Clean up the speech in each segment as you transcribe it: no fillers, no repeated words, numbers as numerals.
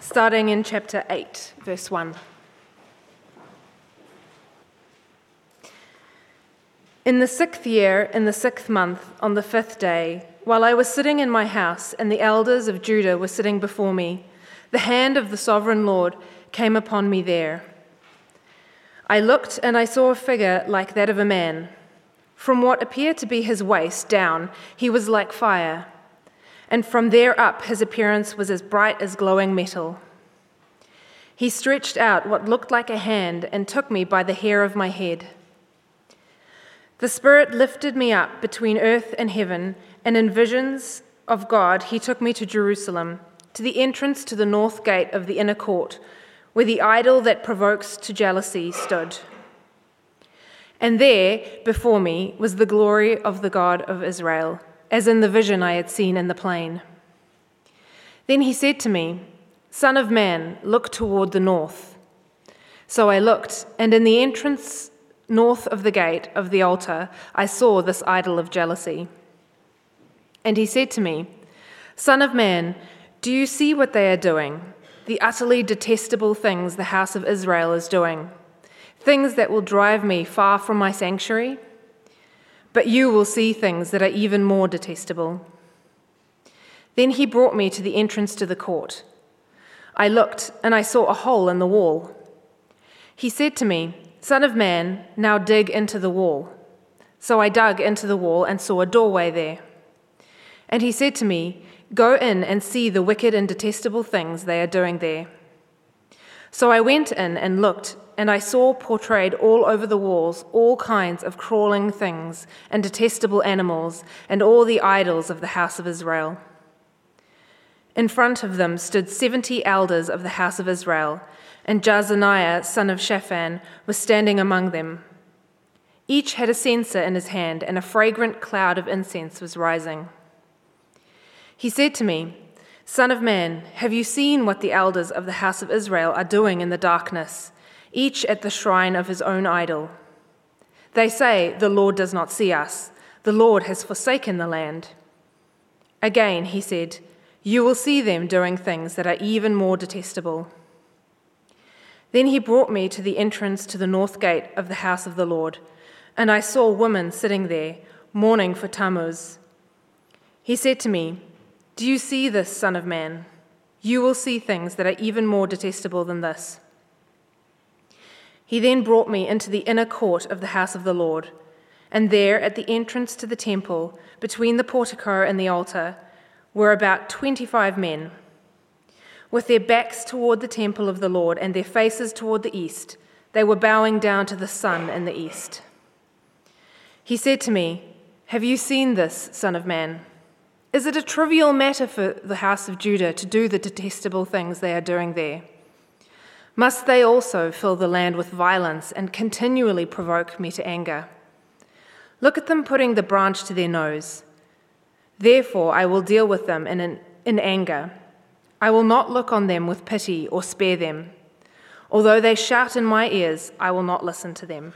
starting in chapter 8, verse 1. In the 6th year, in the 6th month, on the 5th day, while I was sitting in my house and the elders of Judah were sitting before me, the hand of the sovereign Lord came upon me there. I looked and I saw a figure like that of a man. From what appeared to be his waist down, he was like fire, and from there up his appearance was as bright as glowing metal. He stretched out what looked like a hand and took me by the hair of my head. The Spirit lifted me up between earth and heaven, and in visions of God he took me to Jerusalem, to the entrance to the north gate of the inner court, where the idol that provokes to jealousy stood. And there, before me, was the glory of the God of Israel, as in the vision I had seen in the plain. Then he said to me, "Son of man, look toward the north." So I looked, and in the entrance north of the gate of the altar, I saw this idol of jealousy. And he said to me, "Son of man, do you see what they are doing, the utterly detestable things the house of Israel is doing, things that will drive me far from my sanctuary? But you will see things that are even more detestable." Then he brought me to the entrance to the court. I looked, and I saw a hole in the wall. He said to me, "Son of man, now dig into the wall." So I dug into the wall and saw a doorway there. And he said to me, "Go in and see the wicked and detestable things they are doing there." So I went in and looked, and I saw portrayed all over the walls all kinds of crawling things and detestable animals and all the idols of the house of Israel. In front of them stood 70 elders of the house of Israel, and Jaazaniah, son of Shaphan, was standing among them. Each had a censer in his hand, and a fragrant cloud of incense was rising. He said to me, "Son of man, have you seen what the elders of the house of Israel are doing in the darkness, each at the shrine of his own idol? They say, 'The Lord does not see us. The Lord has forsaken the land.'" Again he said, "You will see them doing things that are even more detestable." Then he brought me to the entrance to the north gate of the house of the Lord, and I saw women sitting there, mourning for Tammuz. He said to me, "Do you see this, son of man? You will see things that are even more detestable than this." He then brought me into the inner court of the house of the Lord, and there at the entrance to the temple, between the portico and the altar, were about 25 men. With their backs toward the temple of the Lord and their faces toward the east, they were bowing down to the sun in the east. He said to me, "Have you seen this, son of man? Is it a trivial matter for the house of Judah to do the detestable things they are doing there? Must they also fill the land with violence and continually provoke me to anger? Look at them putting the branch to their nose. Therefore I will deal with them in anger. I will not look on them with pity or spare them. Although they shout in my ears, I will not listen to them."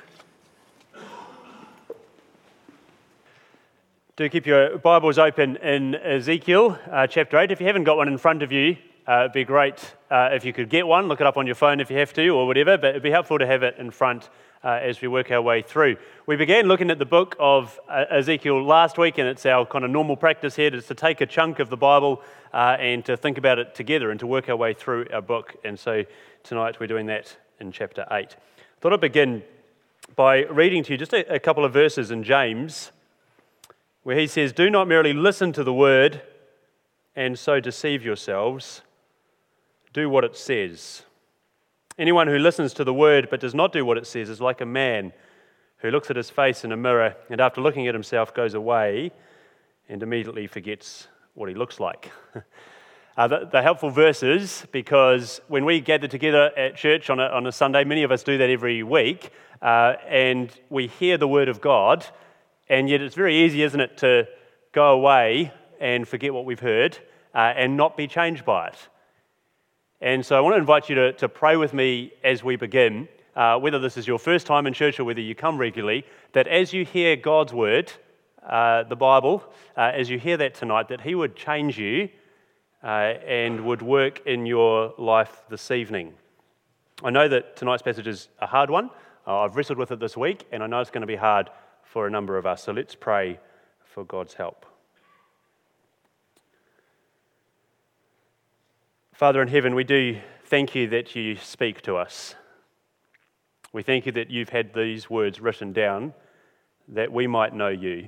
Do keep your Bibles open in Ezekiel chapter 8. If you haven't got one in front of you, it'd be great if you could get one. Look it up on your phone if you have to or whatever, but it'd be helpful to have it in front as we work our way through. We began looking at the book of Ezekiel last week, and it's our kind of normal practice here is to take a chunk of the Bible and to think about it together and to work our way through our book. And so tonight we're doing that in chapter 8. I thought I'd begin by reading to you just a couple of verses in James, where he says, "Do not merely listen to the word and so deceive yourselves. Do what it says. Anyone who listens to the word but does not do what it says is like a man who looks at his face in a mirror and after looking at himself goes away and immediately forgets what he looks like." They're helpful verses because when we gather together at church on a Sunday, many of us do that every week, and we hear the word of God, and yet it's very easy, isn't it, to go away and forget what we've heard and not be changed by it. And so I want to invite you to pray with me as we begin, whether this is your first time in church or whether you come regularly, that as you hear God's word, the Bible, as you hear that tonight, that he would change you and would work in your life this evening. I know that tonight's passage is a hard one. I've wrestled with it this week, and I know it's going to be hard for a number of us. So let's pray for God's help. Father in heaven, we do thank you that you speak to us. We thank you that you've had these words written down that we might know you.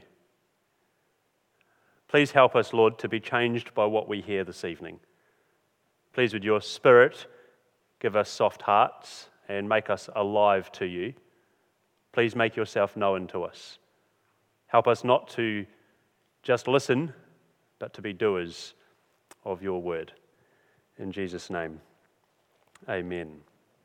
Please help us, Lord, to be changed by what we hear this evening. Please, would your Spirit give us soft hearts and make us alive to you. Please make yourself known to us. Help us not to just listen, but to be doers of your word. In Jesus' name, amen.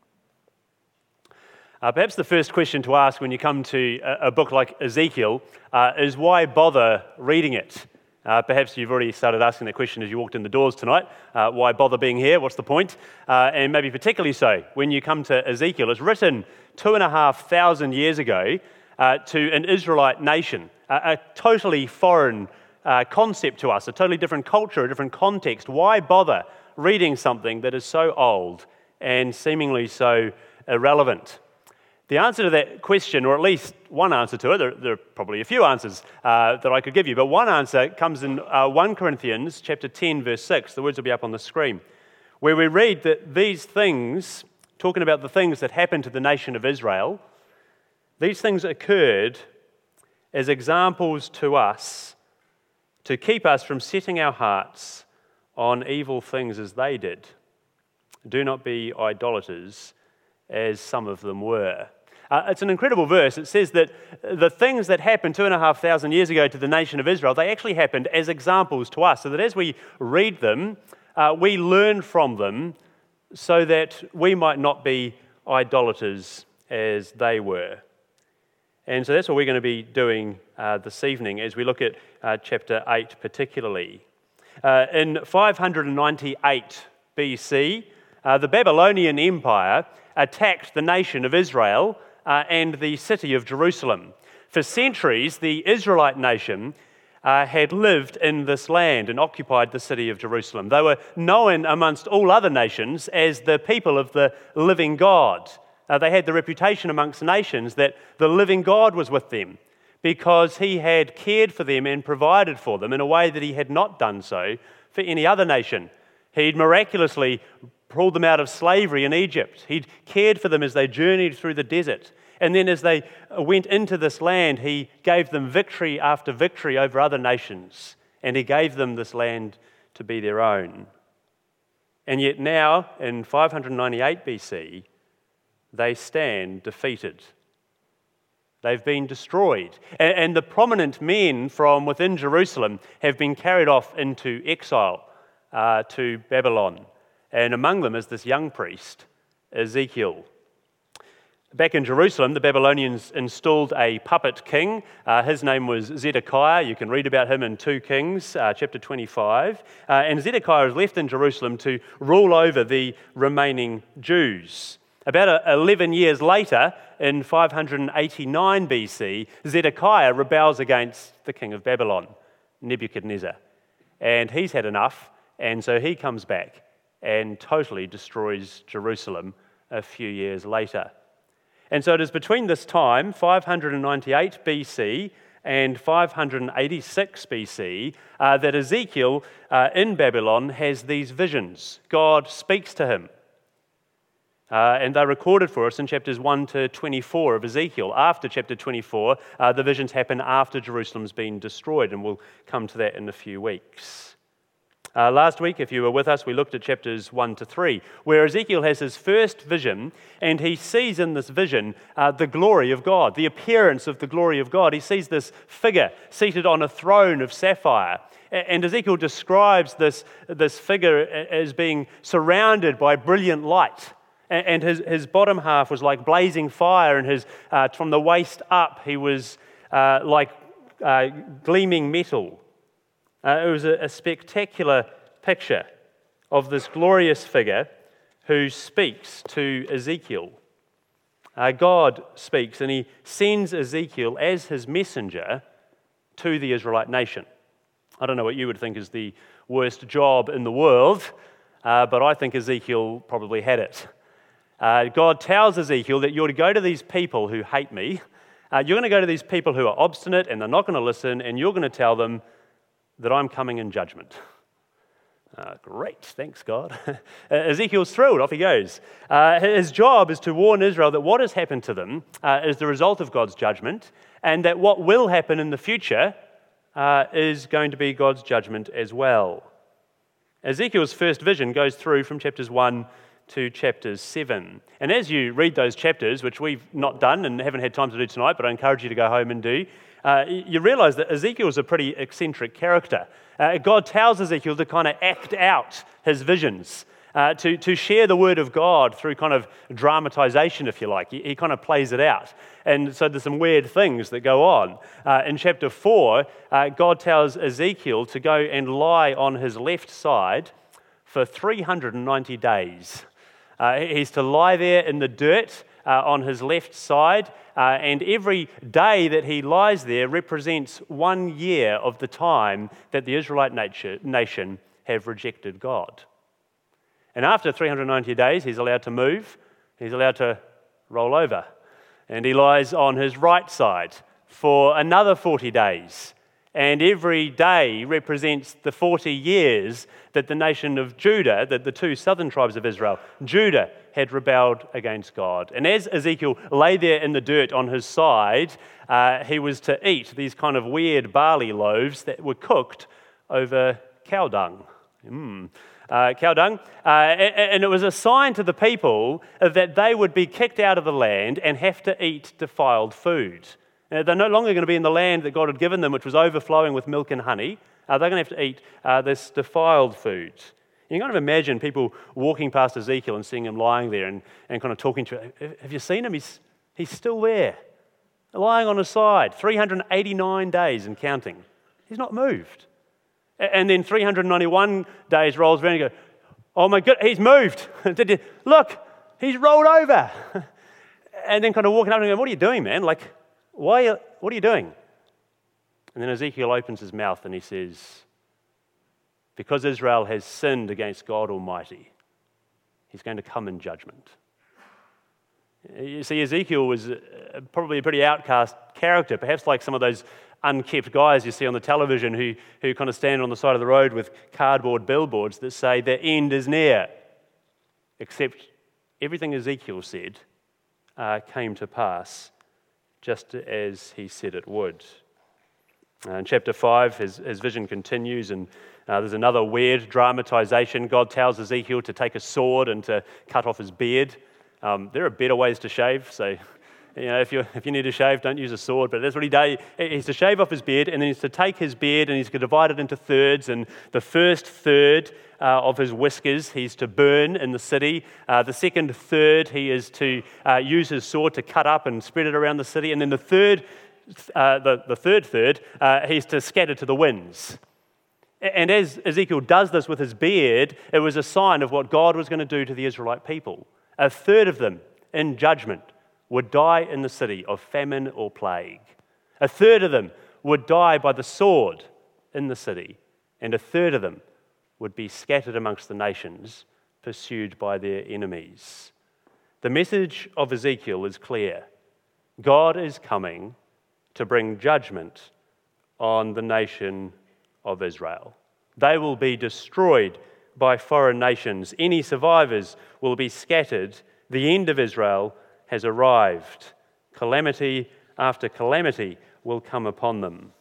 Perhaps the first question to ask when you come to a book like Ezekiel is why bother reading it? Perhaps you've already started asking that question as you walked in the doors tonight. Why bother being here? What's the point? And maybe particularly so when you come to Ezekiel. It's written 2,500 years ago to an Israelite nation, a totally foreign concept to us, a totally different culture, a different context. Why bother reading something that is so old and seemingly so irrelevant? The answer to that question, or at least one answer to it, there are probably a few answers that I could give you, but one answer comes in 1 Corinthians chapter 10, verse 6. The words will be up on the screen, where we read that these things, talking about the things that happened to the nation of Israel, these things occurred as examples to us to keep us from setting our hearts on evil things as they did. Do not be idolaters, as some of them were. It's an incredible verse. It says that the things that happened 2,500 years ago to the nation of Israel, they actually happened as examples to us, so that as we read them, we learn from them so that we might not be idolaters as they were. And so that's what we're going to be doing this evening as we look at chapter 8 particularly. In 598 BC, the Babylonian Empire attacked the nation of Israel and the city of Jerusalem. For centuries, the Israelite nation had lived in this land and occupied the city of Jerusalem. They were known amongst all other nations as the people of the living God. They had the reputation amongst nations that the living God was with them because he had cared for them and provided for them in a way that he had not done so for any other nation. He'd miraculously pulled them out of slavery in Egypt. He'd cared for them as they journeyed through the desert. And then as they went into this land, he gave them victory after victory over other nations. And he gave them this land to be their own. And yet now, in 598 BC, they stand defeated. They've been destroyed. And the prominent men from within Jerusalem have been carried off into exile to Babylon. And among them is this young priest, Ezekiel. Back in Jerusalem, the Babylonians installed a puppet king. His name was Zedekiah. You can read about him in 2 Kings, chapter 25. And Zedekiah was left in Jerusalem to rule over the remaining Jews. About 11 years later, in 589 BC, Zedekiah rebels against the king of Babylon, Nebuchadnezzar. And he's had enough, and so he comes back and totally destroys Jerusalem a few years later. And so it is between this time, 598 BC and 586 BC, that Ezekiel in Babylon has these visions. God speaks to him. And they're recorded for us in chapters 1 to 24 of Ezekiel. After chapter 24, the visions happen after Jerusalem's been destroyed, and we'll come to that in a few weeks. Last week, if you were with us, we looked at chapters 1 to 3, where Ezekiel has his first vision, and he sees in this vision the glory of God, the appearance of the glory of God. He sees this figure seated on a throne of sapphire, and Ezekiel describes this figure as being surrounded by brilliant light. And his bottom half was like blazing fire, and his from the waist up, he was like gleaming metal. It was a spectacular picture of this glorious figure who speaks to Ezekiel. God speaks, and he sends Ezekiel as his messenger to the Israelite nation. I don't know what you would think is the worst job in the world, but I think Ezekiel probably had it. God tells Ezekiel that you're to go to these people who hate me. You're going to go to these people who are obstinate and they're not going to listen, and you're going to tell them that I'm coming in judgment. Great, thanks God. Ezekiel's thrilled, off he goes. His job is to warn Israel that what has happened to them is the result of God's judgment, and that what will happen in the future is going to be God's judgment as well. Ezekiel's first vision goes through from chapters 1 to chapters 7. And as you read those chapters, which we've not done and haven't had time to do tonight, but I encourage you to go home and do, you realize that Ezekiel is a pretty eccentric character. God tells Ezekiel to kind of act out his visions, to share the word of God through kind of dramatization, if you like. He kind of plays it out. And so there's some weird things that go on. In chapter 4, God tells Ezekiel to go and lie on his left side for 390 days. He's to lie there in the dirt on his left side, and every day that he lies there represents 1 year of the time that the Israelite nation have rejected God. And after 390 days, he's allowed to move, he's allowed to roll over, and he lies on his right side for another 40 days. And every day represents the 40 years that the nation of Judah, that the two southern tribes of Israel, Judah, had rebelled against God. And as Ezekiel lay there in the dirt on his side, he was to eat these kind of weird barley loaves that were cooked over cow dung. Cow dung. And it was a sign to the people that they would be kicked out of the land and have to eat defiled food. They're no longer going to be in the land that God had given them, which was overflowing with milk and honey. They're going to have to eat this defiled food. You can kind of imagine people walking past Ezekiel and seeing him lying there and kind of talking to him. Have you seen him? He's still there, lying on his side, 389 days and counting. He's not moved. And then 391 days rolls around and you go, oh my God, he's moved. Look, he's rolled over. And then kind of walking up and going, what are you doing, man? Like, what are you doing? And then Ezekiel opens his mouth and he says, because Israel has sinned against God Almighty, he's going to come in judgment. You see, Ezekiel was probably a pretty outcast character, perhaps like some of those unkept guys you see on the television who kind of stand on the side of the road with cardboard billboards that say the end is near. Except everything Ezekiel said came to pass just as he said it would. In chapter 5, his vision continues, and there's another weird dramatization. God tells Ezekiel to take a sword and to cut off his beard. There are better ways to shave, so if you need to shave, don't use a sword, but that's what he does. He's to shave off his beard, and then he's to take his beard and he's to divide it into thirds, and the first third of his whiskers he's to burn in the city. The second third he is to use his sword to cut up and spread it around the city, and then the third third he's to scatter to the winds. And as Ezekiel does this with his beard, it was a sign of what God was going to do to the Israelite people. A third of them, in judgment, would die in the city of famine or plague. A third of them would die by the sword in the city, and a third of them would be scattered amongst the nations, pursued by their enemies. The message of Ezekiel is clear. God is coming to bring judgment on the nation of Israel. They will be destroyed by foreign nations. Any survivors will be scattered. The end of Israel has arrived. Calamity after calamity will come upon them.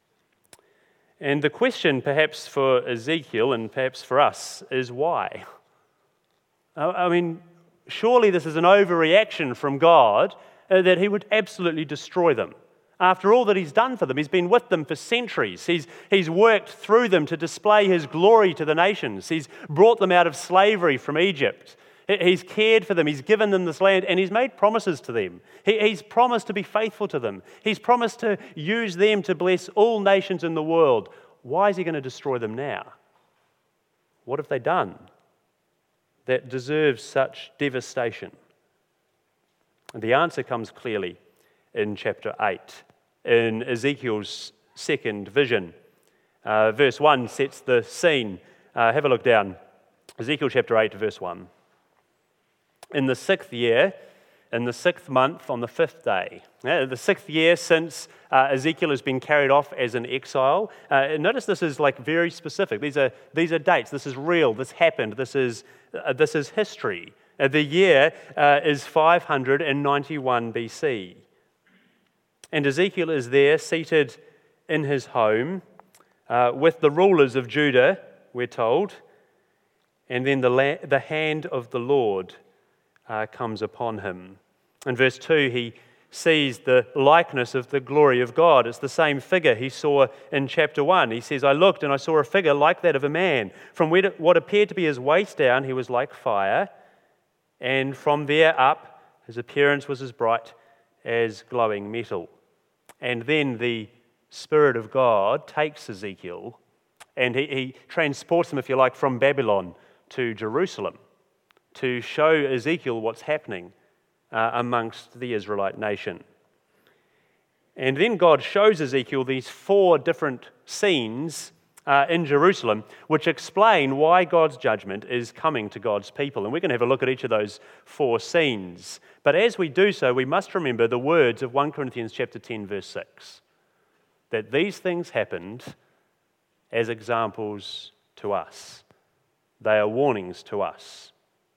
And the question perhaps for Ezekiel and perhaps for us is why? I mean, surely this is an overreaction from God that he would absolutely destroy them. After all that he's done for them, he's been with them for centuries. He's worked through them to display his glory to the nations. He's brought them out of slavery from Egypt. He's cared for them. He's given them this land, and he's made promises to them. He's promised to be faithful to them. He's promised to use them to bless all nations in the world. Why is he going to destroy them now? What have they done that deserves such devastation? And the answer comes clearly in chapter 8, in Ezekiel's second vision. Verse 1 sets the scene. Have a look down. Ezekiel chapter 8, verse 1. In the 6th year, in the 6th month, on the 5th day. The 6th year since Ezekiel has been carried off as an exile. Notice this is like very specific. These are dates. This is real. This happened. This is history. The year is 591 BC. And Ezekiel is there seated in his home with the rulers of Judah, we're told. And then the hand of the Lord comes upon him. In verse 2, he sees the likeness of the glory of God. It's the same figure he saw in chapter 1. He says, I looked and I saw a figure like that of a man. From what appeared to be his waist down, he was like fire. And from there up, his appearance was as bright as glowing metal. And then the Spirit of God takes Ezekiel and he transports him, if you like, from Babylon to Jerusalem to show Ezekiel what's happening amongst the Israelite nation. And then God shows Ezekiel these 4 different scenes in Jerusalem, which explain why God's judgment is coming to God's people. And we're going to have a look at each of those 4 scenes. But as we do so, we must remember the words of 1 Corinthians chapter 10, verse 6, that these things happened as examples to us. They are warnings to us.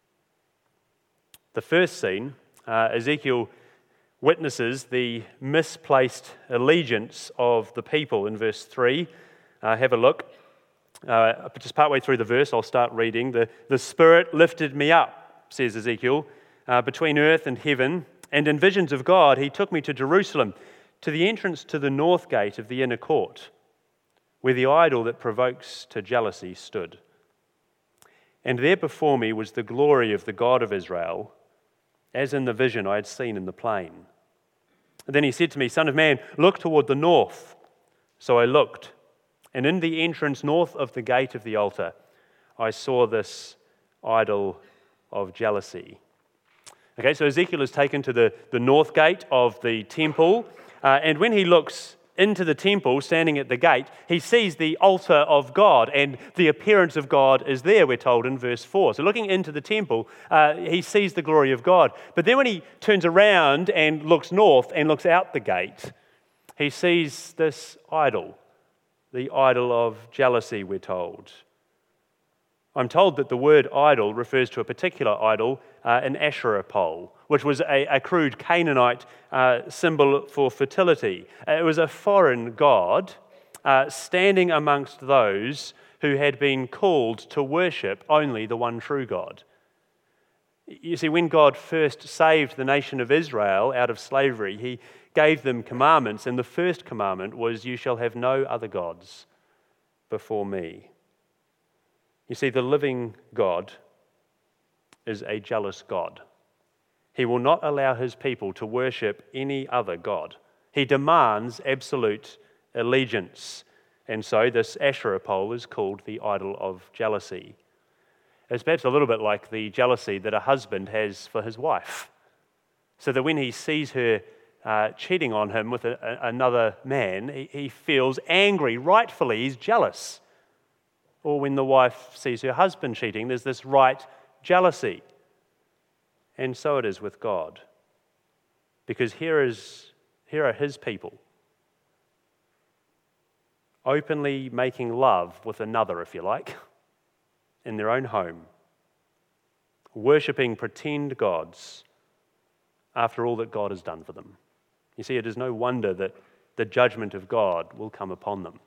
The first scene, Ezekiel witnesses the misplaced allegiance of the people in verse 3. Have a look. Just partway through the verse, I'll start reading. The Spirit lifted me up, says Ezekiel, between earth and heaven, and in visions of God he took me to Jerusalem, to the entrance to the north gate of the inner court, where the idol that provokes to jealousy stood. And there before me was the glory of the God of Israel, as in the vision I had seen in the plain. And then he said to me, Son of man, look toward the north. So I looked, and in the entrance north of the gate of the altar, I saw this idol of jealousy. Okay, so Ezekiel is taken to the north gate of the temple, and when he looks into the temple, standing at the gate, he sees the altar of God, and the appearance of God is there, we're told in verse 4. So looking into the temple, he sees the glory of God. But then when he turns around and looks north and looks out the gate, he sees this idol, the idol of jealousy, we're told. I'm told that the word idol refers to a particular idol, an Asherah pole, which was a crude Canaanite symbol for fertility. It was a foreign god standing amongst those who had been called to worship only the one true God. You see, when God first saved the nation of Israel out of slavery, he gave them commandments, and the first commandment was, you shall have no other gods before me. You see, the living God is a jealous God. He will not allow his people to worship any other god. He demands absolute allegiance. And so this Asherah pole is called the idol of jealousy. It's perhaps a little bit like the jealousy that a husband has for his wife. So that when he sees her cheating on him with another man, he feels angry, rightfully, he's jealous. Or when the wife sees her husband cheating, there's this right jealousy. And so it is with God. Because here are his people, openly making love with another, if you like, in their own home, worshipping pretend gods after all that God has done for them. You see, it is no wonder that the judgment of God will come upon them.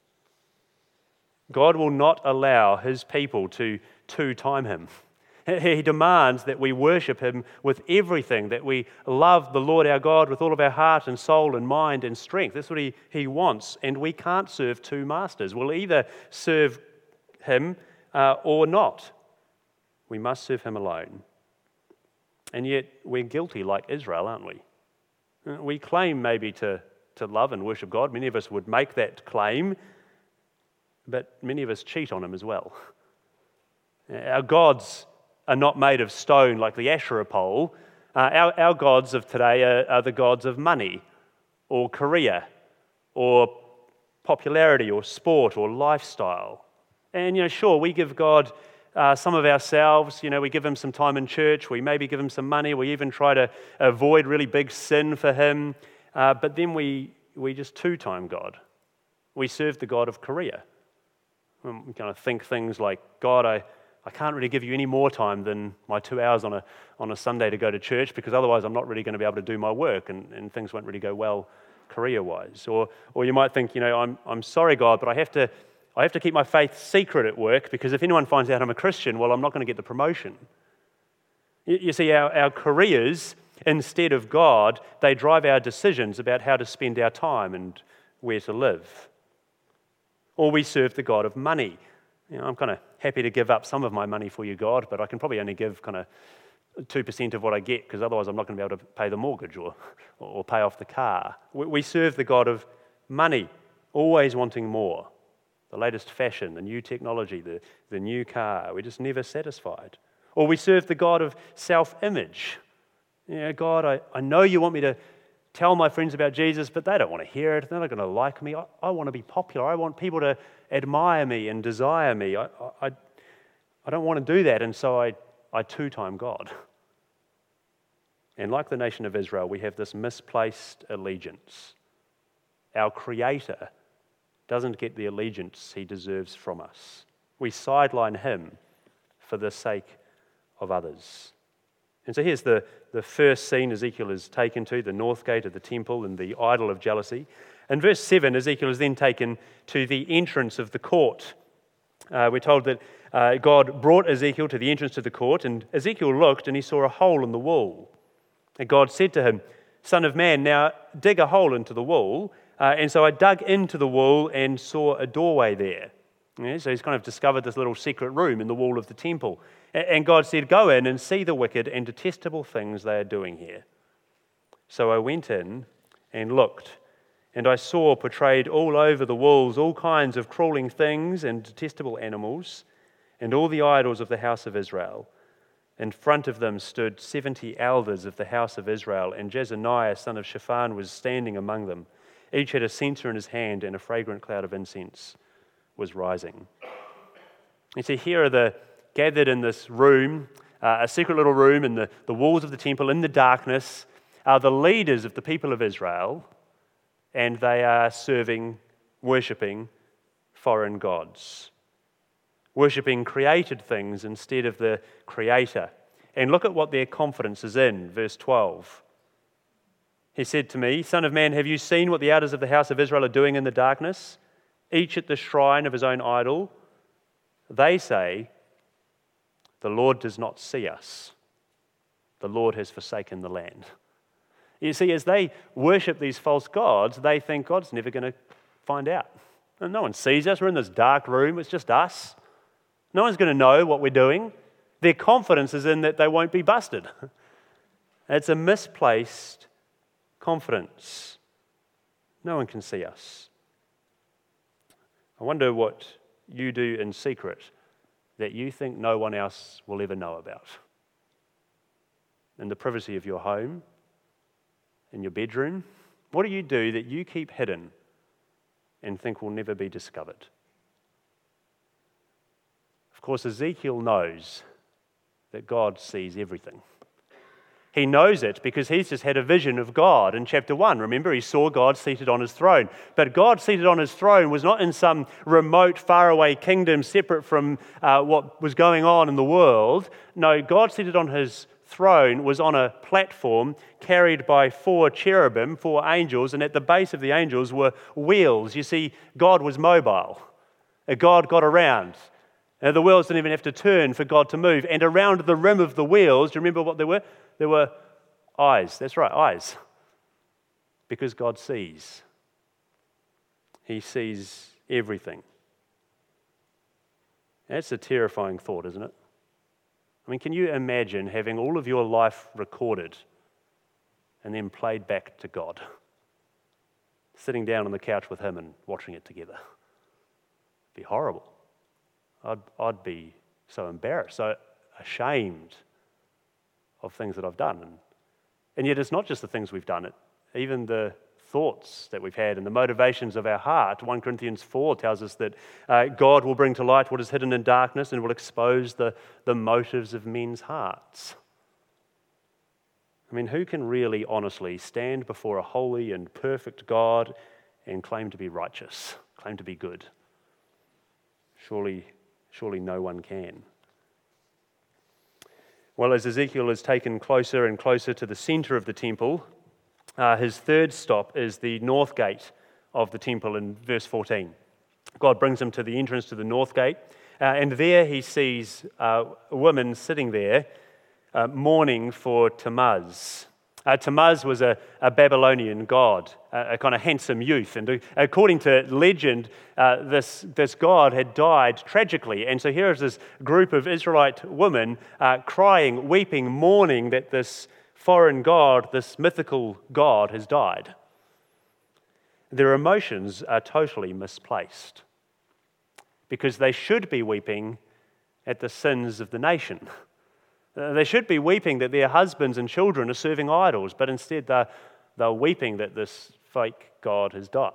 God will not allow his people to two-time him. He demands that we worship him with everything, that we love the Lord our God with all of our heart and soul and mind and strength. That's what he wants, and we can't serve two masters. We'll either serve him or not. We must serve him alone. And yet we're guilty like Israel, aren't we? We claim maybe to love and worship God. Many of us would make that claim, but many of us cheat on him as well. Our gods are not made of stone like the Asherah pole. Our gods of today are the gods of money or career or popularity or sport or lifestyle. And, sure, we give God some of ourselves. We give him some time in church. We maybe give him some money. We even try to avoid really big sin for him. But then we just two-time God. We serve the God of career. We kind of think things like, God, I can't really give you any more time than my 2 hours on a Sunday to go to church, because otherwise I'm not really going to be able to do my work and things won't really go well career-wise. Or you might think, I'm sorry, God, but I have to keep my faith secret at work, because if anyone finds out I'm a Christian, well, I'm not going to get the promotion. You see, our careers, instead of God, they drive our decisions about how to spend our time and where to live. Or we serve the God of money. I'm kind of happy to give up some of my money for you, God, but I can probably only give kind of 2% of what I get, because otherwise I'm not going to be able to pay the mortgage or pay off the car. We serve the God of money, always wanting more. The latest fashion, the new technology, the new car. We're just never satisfied. Or we serve the God of self-image. God, I know you want me to tell my friends about Jesus, but they don't want to hear it. They're not going to like me. I want to be popular. I want people to admire me and desire me. I don't want to do that, and so I two-time God. And like the nation of Israel, we have this misplaced allegiance. Our Creator doesn't get the allegiance he deserves from us. We sideline him for the sake of others. And so here's the first scene Ezekiel is taken to, the north gate of the temple and the idol of jealousy. In verse 7, Ezekiel is then taken to the entrance of the court. We're told that God brought Ezekiel to the entrance to the court, and Ezekiel looked and he saw a hole in the wall. And God said to him, "Son of man, now dig a hole into the wall." And so I dug into the wall and saw a doorway there. So he's kind of discovered this little secret room in the wall of the temple. And God said, "Go in and see the wicked and detestable things they are doing here." So I went in and looked, and I saw portrayed all over the walls all kinds of crawling things and detestable animals, and all the idols of the house of Israel. In front of them stood 70 elders of the house of Israel, and Jezaniah, son of Shaphan, was standing among them. Each had a censer in his hand, and a fragrant cloud of incense was rising. You see, here are gathered in this room, a secret little room in the walls of the temple, in the darkness, are the leaders of the people of Israel, and they are worshipping foreign gods, worshipping created things instead of the Creator. And look at what their confidence is in, verse 12. He said to me, "Son of man, have you seen what the elders of the house of Israel are doing in the darkness, each at the shrine of his own idol? They say, 'The Lord does not see us. The Lord has forsaken the land.'" You see, as they worship these false gods, they think God's never going to find out. And no one sees us. We're in this dark room. It's just us. No one's going to know what we're doing. Their confidence is in that they won't be busted. It's a misplaced confidence. No one can see us. I wonder what you do in secret that you think no one else will ever know about. In the privacy of your home, in your bedroom, what do you do that you keep hidden and think will never be discovered? Of course, Ezekiel knows that God sees everything. He knows it because he's just had a vision of God in chapter 1. Remember, he saw God seated on his throne. But God seated on his throne was not in some remote, faraway kingdom separate from what was going on in the world. No, God seated on his throne was on a platform carried by 4 cherubim, 4 angels, and at the base of the angels were wheels. You see, God was mobile. God got around. The wheels didn't even have to turn for God to move. And around the rim of the wheels, do you remember what they were? There were eyes. That's right, eyes. Because God sees. He sees everything. That's a terrifying thought, isn't it? I mean, can you imagine having all of your life recorded and then played back to God? Sitting down on the couch with him and watching it together. It'd be horrible. I'd be so embarrassed, so ashamed of things that I've done. And yet it's not just the things we've done, even the thoughts that we've had and the motivations of our heart. 1 Corinthians 4 tells us that God will bring to light what is hidden in darkness and will expose the motives of men's hearts. I mean, who can really honestly stand before a holy and perfect God and claim to be righteous, claim to be good? Surely no one can. Well, as Ezekiel is taken closer and closer to the center of the temple, his third stop is the north gate of the temple in verse 14. God brings him to the entrance to the north gate, and there he sees a woman sitting there mourning for Tammuz. Tammuz was a Babylonian god, a kind of handsome youth. And according to legend, this god had died tragically. And so here is this group of Israelite women crying, weeping, mourning that this foreign god, this mythical god, has died. Their emotions are totally misplaced because they should be weeping at the sins of the nation. They should be weeping that their husbands and children are serving idols, but instead they're weeping that this fake god has died.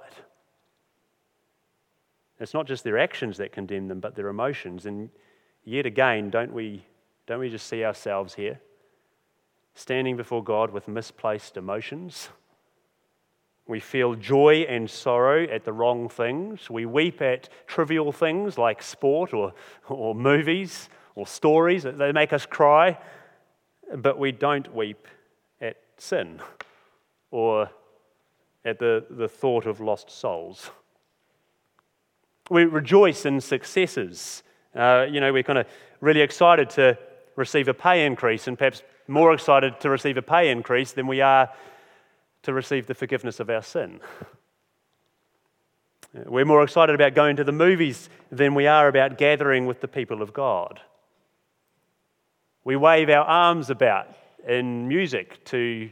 It's not just their actions that condemn them, but their emotions. And yet again, don't we just see ourselves here, standing before God with misplaced emotions? We feel joy and sorrow at the wrong things. We weep at trivial things like sport or movies or stories. They make us cry, but we don't weep at sin or at the thought of lost souls. We rejoice in successes. We're kind of really excited to receive a pay increase, and perhaps more excited to receive a pay increase than we are to receive the forgiveness of our sin. We're more excited about going to the movies than we are about gathering with the people of God. We wave our arms about in music to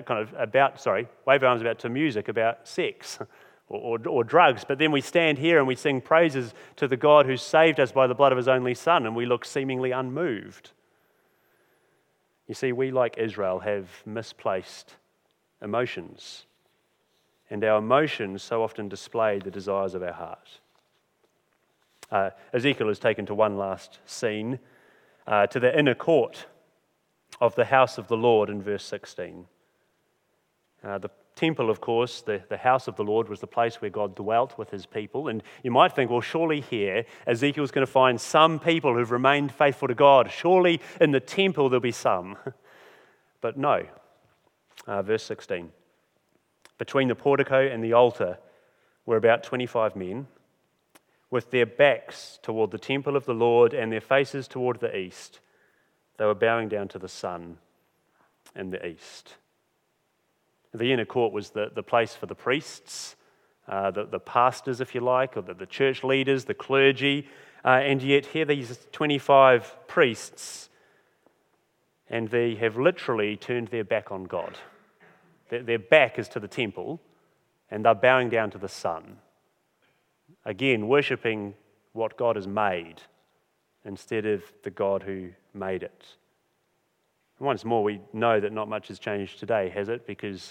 music about sex or drugs, but then we stand here and we sing praises to the God who saved us by the blood of his only Son, and we look seemingly unmoved. You see, we, like Israel, have misplaced emotions, and our emotions so often display the desires of our heart. Ezekiel is taken to one last scene, to the inner court of the house of the Lord in verse 16. The temple, of course, the house of the Lord, was the place where God dwelt with his people. And you might think, well, surely here Ezekiel's going to find some people who've remained faithful to God. Surely in the temple there'll be some. But no. Verse 16. Between the portico and the altar were about 25 men, with their backs toward the temple of the Lord and their faces toward the east. They were bowing down to the sun in the east. The inner court was the place for the priests, the pastors, if you like, or the church leaders, the clergy, and yet here these 25 priests, and they have literally turned their back on God. Their back is to the temple, and they're bowing down to the sun. Again, worshipping what God has made instead of the God who made it. And once more, we know that not much has changed today, has it? Because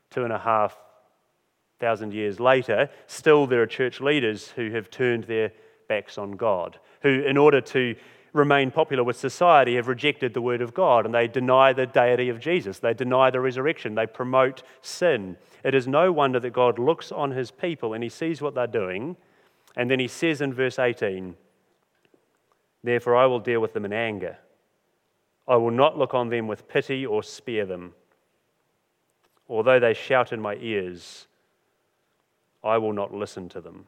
2,500 years later, still there are church leaders who have turned their backs on God, who, in order to remain popular with society, have rejected the word of God, and they deny the deity of Jesus. They deny the resurrection. They promote sin. It is no wonder that God looks on his people and he sees what they're doing, and then he says in verse 18, "Therefore I will deal with them in anger. I will not look on them with pity or spare them. Although they shout in my ears, I will not listen to them."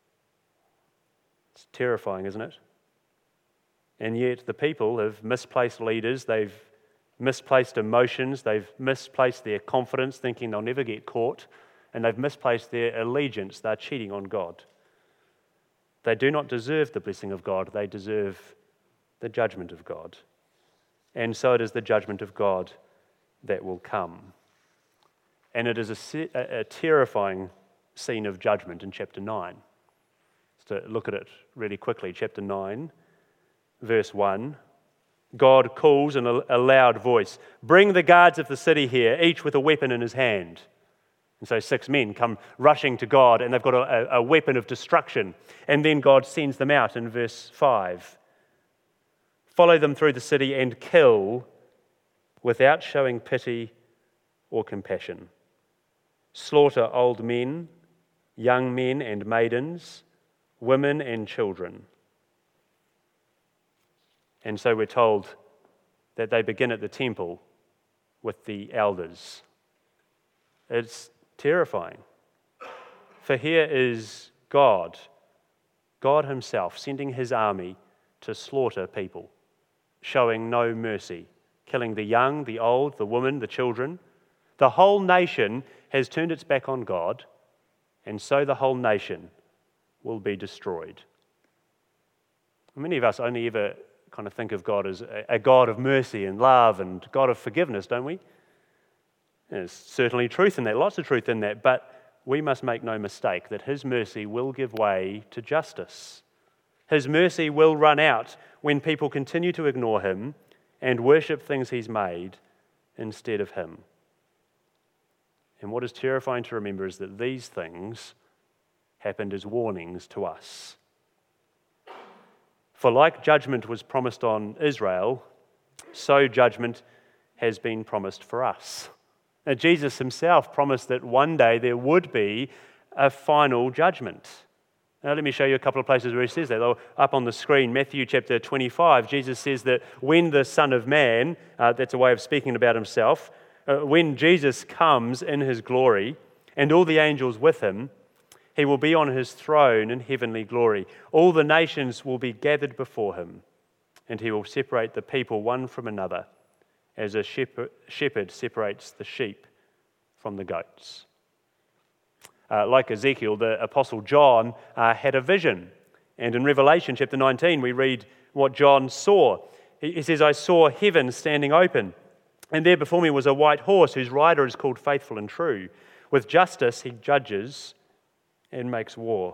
It's terrifying, isn't it? And yet the people have misplaced leaders, they've misplaced emotions, they've misplaced their confidence, thinking they'll never get caught, and they've misplaced their allegiance. They're cheating on God. They do not deserve the blessing of God, they deserve the judgment of God. And so it is the judgment of God that will come. And it is a terrifying scene of judgment in chapter 9. Let's look at it really quickly. Chapter 9, verse 1. God calls in a loud voice, "Bring the guards of the city here, each with a weapon in his hand." And so 6 men come rushing to God, and they've got a weapon of destruction. And then God sends them out in verse 5. Follow them through the city and kill without showing pity or compassion. Slaughter old men, young men and maidens, women and children. And so we're told that they begin at the temple with the elders. It's terrifying. For here is God himself, sending his army to slaughter people, showing no mercy, killing the young, the old, the women, the children. The whole nation has turned its back on God, and so the whole nation will be destroyed. Many of us only ever kind of think of God as a God of mercy and love and God of forgiveness, don't we? There's certainly truth in that, lots of truth in that, but we must make no mistake that his mercy will give way to justice. His mercy will run out when people continue to ignore him and worship things he's made instead of him. And what is terrifying to remember is that these things happened as warnings to us. For like judgment was promised on Israel, so judgment has been promised for us. Now, Jesus himself promised that one day there would be a final judgment. Now, let me show you a couple of places where he says that. Up on the screen, Matthew chapter 25, Jesus says that when the Son of Man, that's a way of speaking about himself, when Jesus comes in his glory and all the angels with him, he will be on his throne in heavenly glory. All the nations will be gathered before him, and he will separate the people one from another, as a shepherd separates the sheep from the goats. Like Ezekiel, the Apostle John had a vision. And in Revelation chapter 19, we read what John saw. He says, I saw heaven standing open, and there before me was a white horse whose rider is called Faithful and True. With justice he judges and makes war.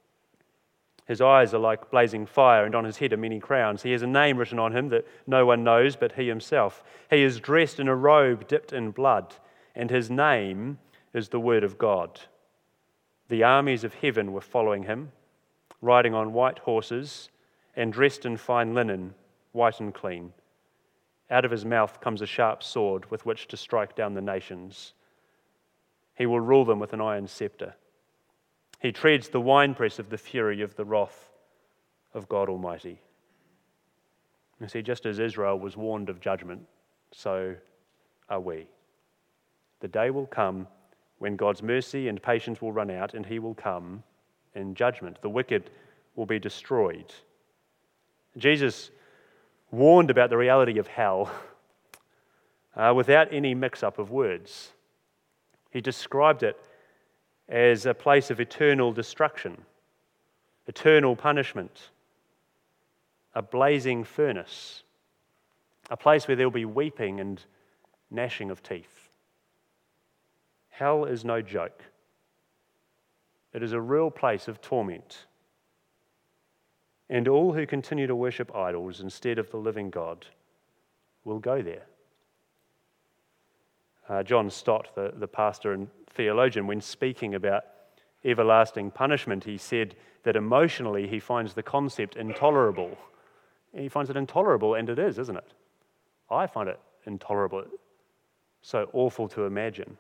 His eyes are like blazing fire, and on his head are many crowns. He has a name written on him that no one knows but he himself. He is dressed in a robe dipped in blood, and his name is the Word of God. The armies of heaven were following him, riding on white horses and dressed in fine linen, white and clean. Out of his mouth comes a sharp sword with which to strike down the nations. He will rule them with an iron scepter. He treads the winepress of the fury of the wrath of God Almighty. You see, just as Israel was warned of judgment, so are we. The day will come when God's mercy and patience will run out, and he will come in judgment. The wicked will be destroyed. Jesus warned about the reality of hell without any mix-up of words. He described it as a place of eternal destruction, eternal punishment, a blazing furnace, a place where there will be weeping and gnashing of teeth. Hell is no joke. It is a real place of torment. And all who continue to worship idols instead of the living God will go there. John Stott, the pastor and theologian, when speaking about everlasting punishment, he said that emotionally he finds the concept intolerable. He finds it intolerable, and it is, isn't it? I find it intolerable, so awful to imagine.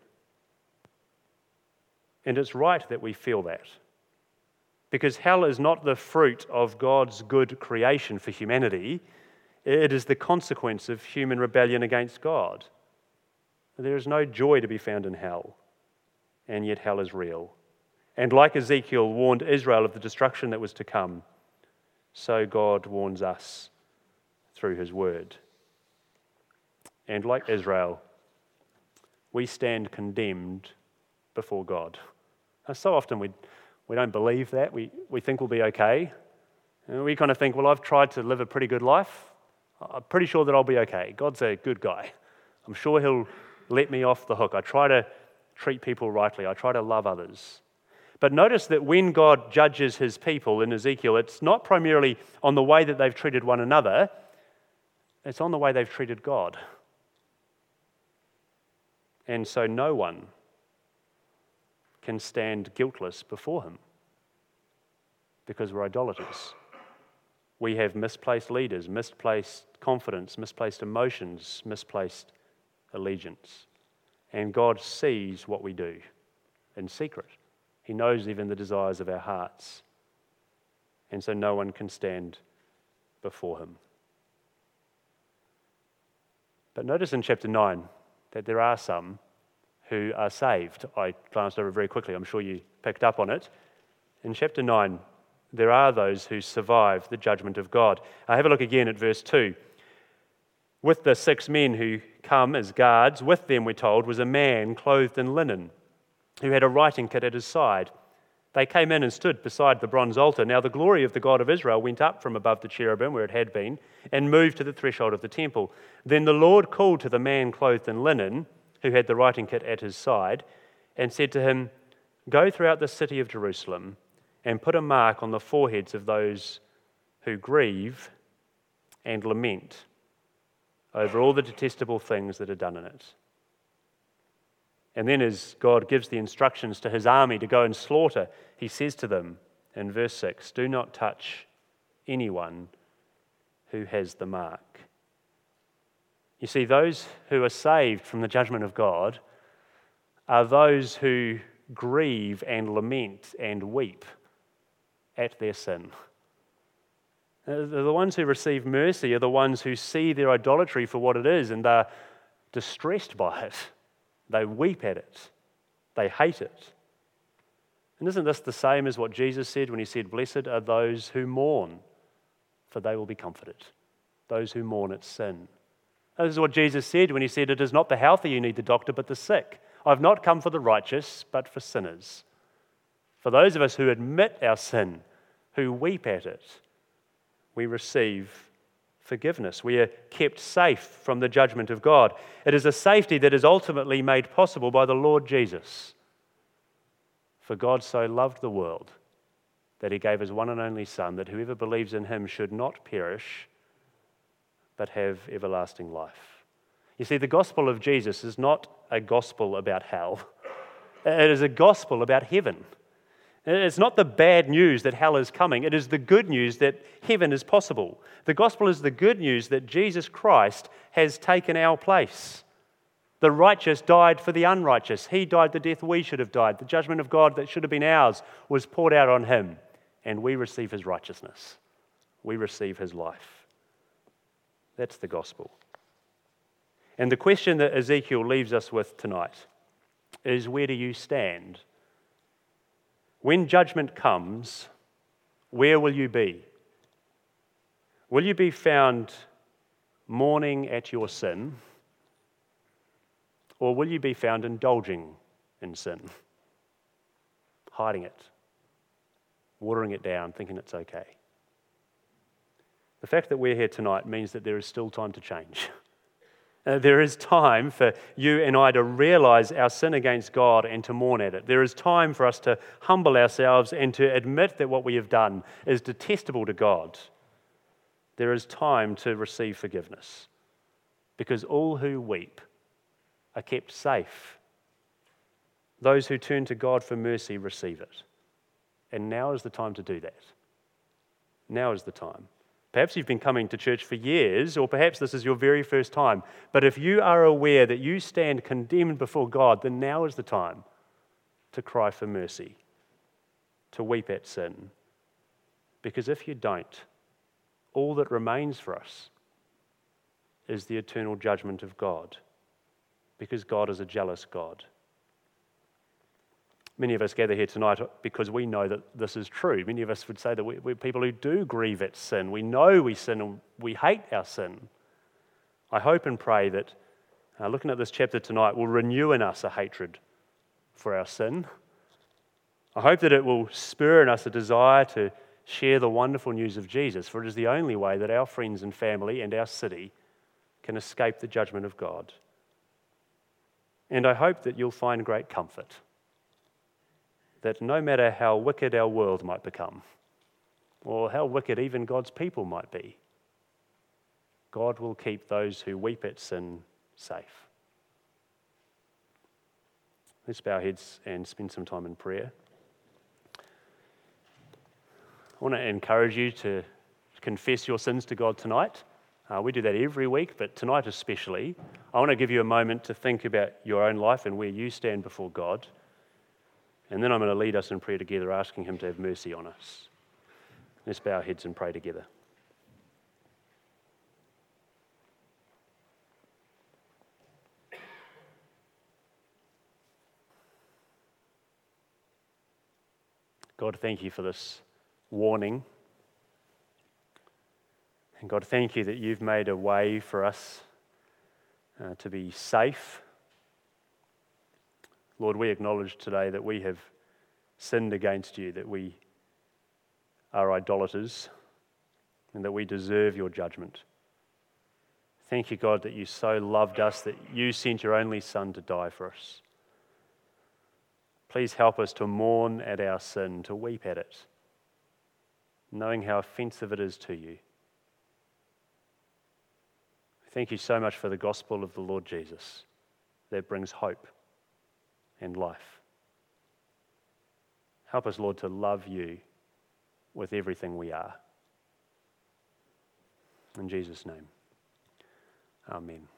And it's right that we feel that, because hell is not the fruit of God's good creation for humanity. It is the consequence of human rebellion against God. There is no joy to be found in hell, and yet hell is real. And like Ezekiel warned Israel of the destruction that was to come, so God warns us through his word. And like Israel, we stand condemned before God. Now, so often we don't believe that. We think we'll be okay. And we kind of think, well, I've tried to live a pretty good life. I'm pretty sure that I'll be okay. God's a good guy. I'm sure he'll let me off the hook. I try to treat people rightly. I try to love others. But notice that when God judges his people in Ezekiel, it's not primarily on the way that they've treated one another, it's on the way they've treated God. And so no one can stand guiltless before him because we're idolaters. We have misplaced leaders, misplaced confidence, misplaced emotions, misplaced allegiance. And God sees what we do in secret. He knows even the desires of our hearts. And so no one can stand before him. But notice in chapter 9 that there are some who are saved. I glanced over very quickly, I'm sure you picked up on it. In chapter 9, there are those who survive the judgment of God. Have a look again at verse 2. With the 6 men who come as guards, with them, we're told, was a man clothed in linen, who had a writing kit at his side. They came in and stood beside the bronze altar. Now the glory of the God of Israel went up from above the cherubim where it had been and moved to the threshold of the temple. Then the Lord called to the man clothed in linen, who had the writing kit at his side, and said to him, "Go throughout the city of Jerusalem and put a mark on the foreheads of those who grieve and lament over all the detestable things that are done in it." And then as God gives the instructions to his army to go and slaughter, he says to them in verse 6, "Do not touch anyone who has the mark." You see, those who are saved from the judgment of God are those who grieve and lament and weep at their sin. The ones who receive mercy are the ones who see their idolatry for what it is and they're distressed by it. They weep at it. They hate it. And isn't this the same as what Jesus said when he said, "Blessed are those who mourn, for they will be comforted." Those who mourn at sin. This is what Jesus said when he said, "It is not the healthy who need the doctor, but the sick. I've not come for the righteous, but for sinners." For those of us who admit our sin, who weep at it, we receive forgiveness. We are kept safe from the judgment of God. It is a safety that is ultimately made possible by the Lord Jesus. For God so loved the world that he gave his one and only Son, that whoever believes in him should not perish, but have everlasting life. You see, the gospel of Jesus is not a gospel about hell. It is a gospel about heaven. It's not the bad news that hell is coming. It is the good news that heaven is possible. The gospel is the good news that Jesus Christ has taken our place. The righteous died for the unrighteous. He died the death we should have died. The judgment of God that should have been ours was poured out on him, and we receive his righteousness. We receive his life. That's the gospel. And the question that Ezekiel leaves us with tonight is, where do you stand? When judgment comes, where will you be? Will you be found mourning at your sin? Or will you be found indulging in sin? Hiding it, watering it down, thinking it's okay. The fact that we're here tonight means that there is still time to change. There is time for you and I to realize our sin against God and to mourn at it. There is time for us to humble ourselves and to admit that what we have done is detestable to God. There is time to receive forgiveness, because all who weep are kept safe. Those who turn to God for mercy receive it. And now is the time to do that. Now is the time. Perhaps you've been coming to church for years, or perhaps this is your very first time. But if you are aware that you stand condemned before God, then now is the time to cry for mercy, to weep at sin. Because if you don't, all that remains for us is the eternal judgment of God, because God is a jealous God. Many of us gather here tonight because we know that this is true. Many of us would say that we're people who do grieve at sin. We know we sin and we hate our sin. I hope and pray that looking at this chapter tonight will renew in us a hatred for our sin. I hope that it will spur in us a desire to share the wonderful news of Jesus, for it is the only way that our friends and family and our city can escape the judgment of God. And I hope that you'll find great comfort that no matter how wicked our world might become, or how wicked even God's people might be, God will keep those who weep at sin safe. Let's bow our heads and spend some time in prayer. I want to encourage you to confess your sins to God tonight. We do that every week, but tonight especially. I want to give you a moment to think about your own life and where you stand before God. And then I'm going to lead us in prayer together, asking him to have mercy on us. Let's bow our heads and pray together. God, thank you for this warning. And God, thank you that you've made a way for us to be safe. Lord, we acknowledge today that we have sinned against you, that we are idolaters, and that we deserve your judgment. Thank you, God, that you so loved us that you sent your only Son to die for us. Please help us to mourn at our sin, to weep at it, knowing how offensive it is to you. Thank you so much for the gospel of the Lord Jesus that brings hope and life. Help us, Lord, to love you with everything we are. In Jesus' name, amen.